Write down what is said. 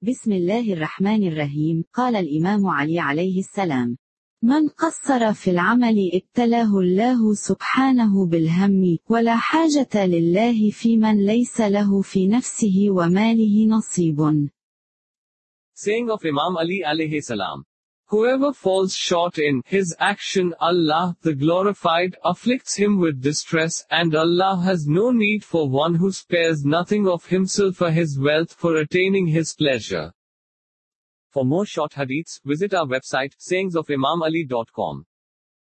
بسم الله الرحمن الرحيم. قال الإمام علي عليه السلام: من قصر في العمل ابتلاه الله سبحانه بالهم، ولا حاجة لله في من ليس له في نفسه وماله نصيب. Saying of Imam Ali alayhi salam. Whoever falls short in his action, Allah, the glorified, afflicts him with distress, and Allah has no need for one who spares nothing of himself or his wealth for attaining his pleasure. For more short hadiths, visit our website, sayingsofimamali.com.